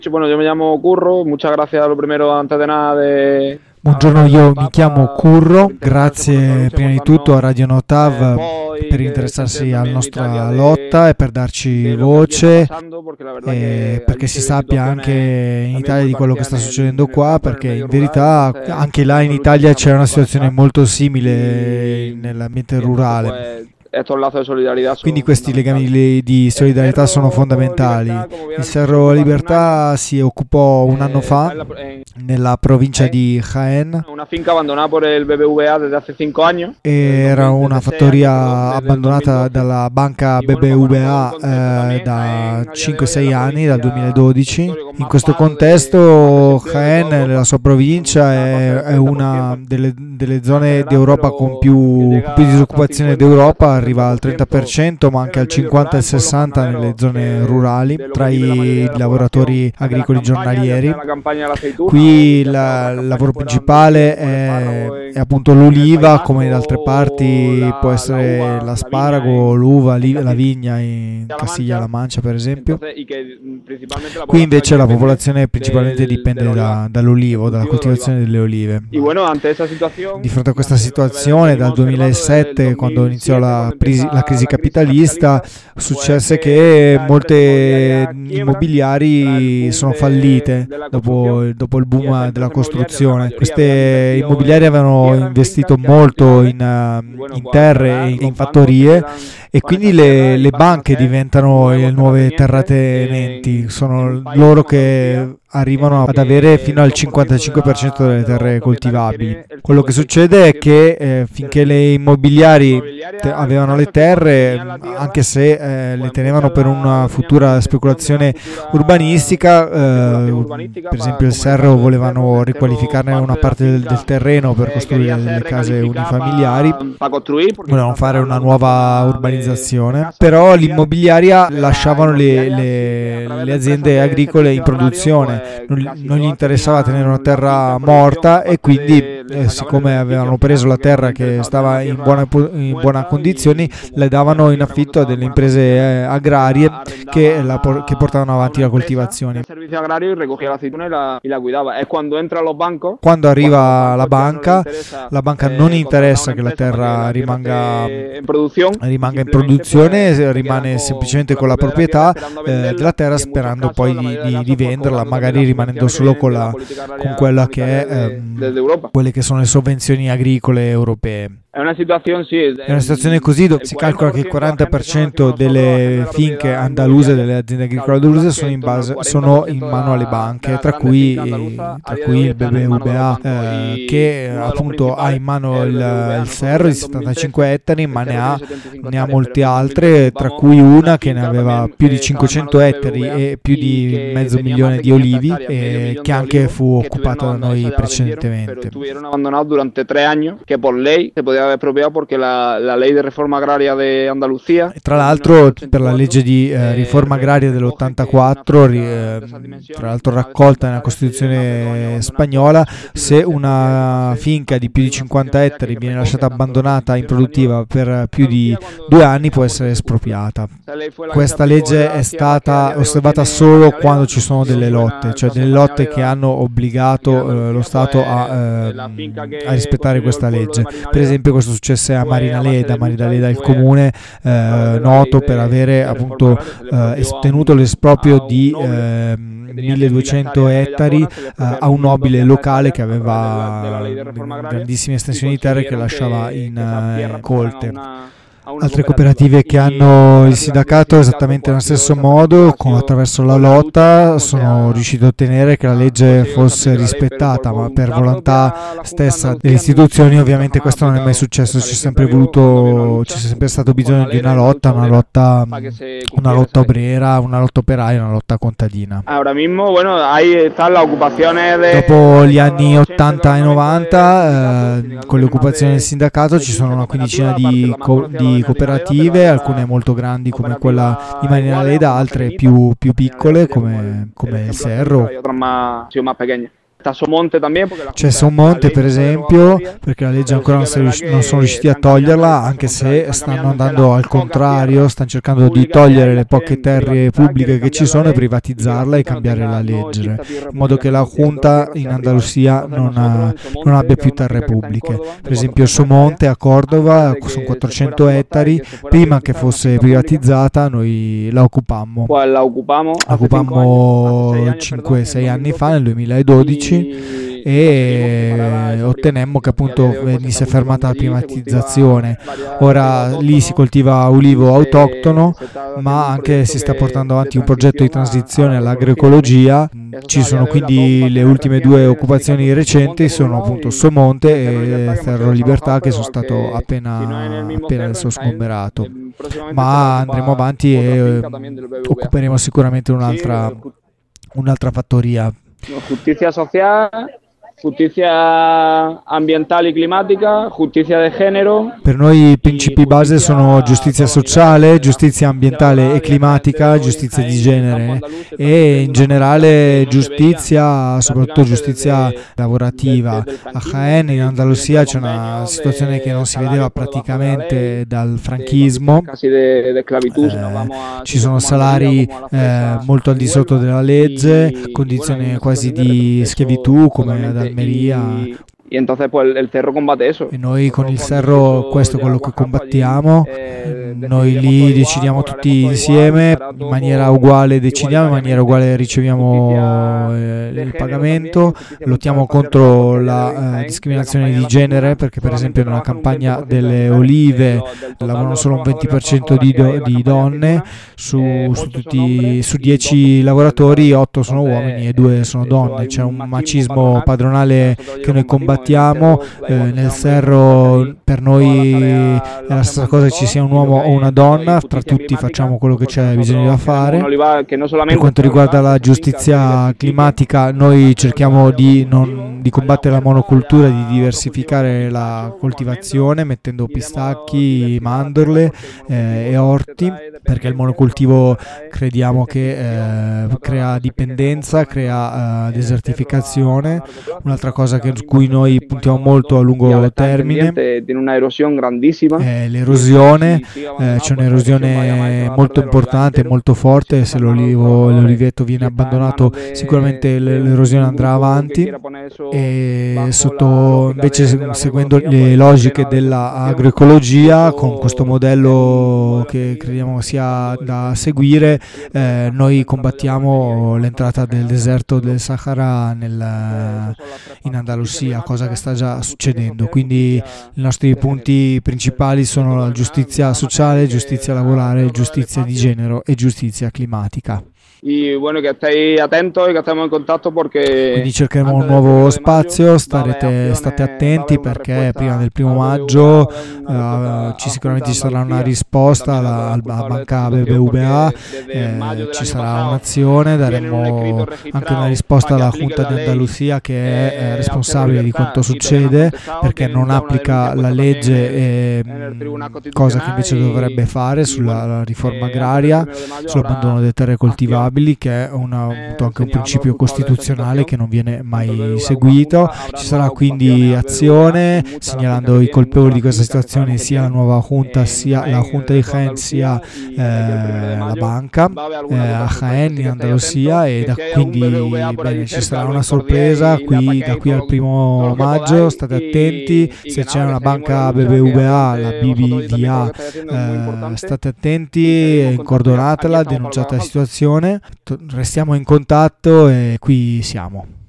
Bueno, yo me llamo Curro, muchas gracias lo primero antes de nada de... Buongiorno, io mi chiamo Curro, grazie prima di tutto a Radio Notav per interessarsi alla nostra lotta e per darci voce, e perché si sappia anche in Italia di quello che sta succedendo qua, perché in verità anche là in Italia c'è una situazione molto simile nell'ambiente rurale. Quindi questi legami di solidarietà sono fondamentali. Il Cerro Libertà si occupò un anno fa nella provincia di Jaén. Una finca abbandonata por el BBVA desde hace 5 anni. Era una fattoria abbandonata dalla banca BBVA da 5-6 anni, dal 2012. In questo contesto Jaén, nella sua provincia, è una delle zone d'Europa con più disoccupazione d'Europa, arriva al 30%, ma anche al 50 e al 60% nelle zone rurali, tra i lavoratori agricoli giornalieri. Qui il lavoro principale è appunto l'oliva, come in altre parti può essere l'asparago, l'uva, la vigna in Castiglia-La Mancia per esempio. Qui invece la popolazione principalmente dipende dall'olivo, dalla coltivazione delle olive. Di fronte a questa situazione, dal 2007, quando iniziò la crisi capitalista, successe che molte immobiliari sono fallite dopo il boom della costruzione. Queste immobiliari avevano investito molto in terre e in fattorie, e quindi le banche diventano le nuove terratenenti, sono loro che arrivano ad avere fino al 55% delle terre coltivabili. Quello che succede è che finché le immobiliari avevano le terre, anche se le tenevano per una futura speculazione urbanistica, per esempio il Cerro volevano riqualificarne una parte del terreno per costruire delle case unifamiliari, volevano fare una nuova urbanizzazione, però l'immobiliaria lasciavano le aziende agricole in produzione. Non gli interessava tenere una terra morta, e quindi siccome avevano preso la terra che stava in buone condizioni, le davano in affitto a delle imprese agrarie che portavano avanti la coltivazione. Quando arriva la banca non interessa che la terra rimanga in produzione, rimane semplicemente con la proprietà della terra, sperando poi di venderla, magari rimanendo solo con quella che è quelle che sono le sovvenzioni agricole europee. È una situazione così, dove si calcola che il 40% delle finche andaluse, delle aziende agricole andaluse, sono in mano alle banche, tra cui il BBVA, che appunto ha in mano il Cerro di 75 ettari, ma ne ha molte altre, tra cui una che ne aveva più di 500 ettari e più di 500.000 di olivi, che anche fu occupata da noi precedentemente. Estuvieron abandonados durante 3 anni, che per ley se podía haber expropiado porque la ley de reforma agraria de Andalucía. Tra l'altro, per la legge di riforma agraria dell'84, tra l'altro raccolta nella Costituzione spagnola, se una finca di più di 50 ettari viene lasciata abbandonata improduttiva per più di 2 anni, può essere espropriata. Questa legge è stata osservata solo quando ci sono delle lotte, cioè delle lotte che hanno obbligato lo Stato a rispettare questa legge. Per esempio, questo successe a Marinaleda. Marinaleda è il comune noto per avere appunto ottenuto l'esproprio di 1200 ettari a un nobile locale che aveva grandissime estensioni di terre che lasciava in colte. Altre cooperative che hanno il sindacato esattamente nello stesso modo, attraverso la lotta, sono riuscite a ottenere che la legge fosse rispettata, ma per volontà stessa delle istituzioni ovviamente questo non è mai successo. C'è sempre stato bisogno di una lotta obrera, una lotta operaia, una lotta contadina. Dopo gli anni 80 e 90, con le occupazioni del sindacato, ci sono una quindicina di cooperative, alcune molto grandi come quella di Marinaleda, altre più piccole come il Cerro. C'è Sommonte per esempio, perché la legge ancora non sono riusciti a toglierla, anche se stanno andando al contrario, stanno cercando di togliere le poche terre pubbliche che ci sono e privatizzarla e cambiare la legge, in modo che la Junta in Andalusia non abbia più terre pubbliche. Per esempio Sommonte a Cordova sono 400 ettari, prima che fosse privatizzata noi la occupammo 5-6 anni fa, nel 2012, e ottenemmo che appunto venisse fermata la privatizzazione. Ora lì si coltiva ulivo autoctono, ma anche si sta portando avanti un progetto di transizione all'agroecologia. Ci sono quindi le ultime due occupazioni recenti, sono appunto Sommonte e Cerro Libertà, che sono stato appena adesso sgomberato, ma andremo avanti e occuperemo sicuramente un'altra fattoria. Justicia social, giustizia ambientale e climatica, giustizia di genere. Per noi i principi base sono giustizia sociale, giustizia ambientale e climatica, giustizia di genere e in generale giustizia, soprattutto giustizia lavorativa. A Jaén, in Andalusia, c'è una situazione che non si vedeva praticamente dal franchismo. Ci sono salari molto al di sotto della legge, condizioni quasi di schiavitù come ad Almeria. Y entonces pues el cerro combate eso. E noi con il Cerro questo è quello che combattiamo. Noi lì decidiamo tutti insieme, in maniera uguale decidiamo, in maniera uguale riceviamo il pagamento. Lottiamo contro la discriminazione di genere, perché per esempio nella campagna delle olive lavorano solo un 20% di donne, su 10 lavoratori 8 sono uomini e 2 sono donne. C'è un macismo padronale che noi combattiamo. Nel Cerro per noi è la stessa cosa che ci sia un uomo o una donna, tra tutti facciamo quello che c'è bisogno da fare. Per quanto riguarda la giustizia climatica, noi cerchiamo di combattere la monocultura, di diversificare la coltivazione mettendo pistacchi, mandorle e orti, perché il monocultivo crediamo che crea dipendenza, crea desertificazione. Un'altra cosa su cui noi puntiamo molto a lungo termine è l'erosione. C'è un'erosione molto importante, molto forte. Se l'oliveto viene abbandonato sicuramente l'erosione andrà avanti, e invece seguendo le logiche dell'agroecologia, con questo modello che crediamo sia da seguire, noi combattiamo l'entrata del deserto del Sahara in Andalusia, cosa che sta già succedendo. Quindi i nostri punti principali sono la giustizia sociale, giustizia lavorale, giustizia di genere e giustizia climatica. Y bueno, que estéis atentos y que estemos en contacto porque quindi cercheremo un nuovo spazio, state attenti, perché prima del 1° maggio sicuramente ci sarà una risposta alla banca BBVA, ci sarà un'azione, daremo anche una risposta alla Junta di Andalusia, che è responsabile di quanto succede perché non applica la legge, cosa che invece dovrebbe fare sulla riforma agraria, sull'abbandono delle terre coltivabili, che è anche un principio costituzionale che non viene mai seguito. Ci sarà quindi azione segnalando i colpevoli di questa situazione, sia la nuova Junta, sia la Junta di Jaén, sia la banca a Jaén in Andalusia, e quindi ci sarà una sorpresa da qui al 1° maggio. State attenti, se c'è una banca BBVA, la BBVA, state attenti, incordonatela, denunciate la situazione. Restiamo in contatto e qui siamo.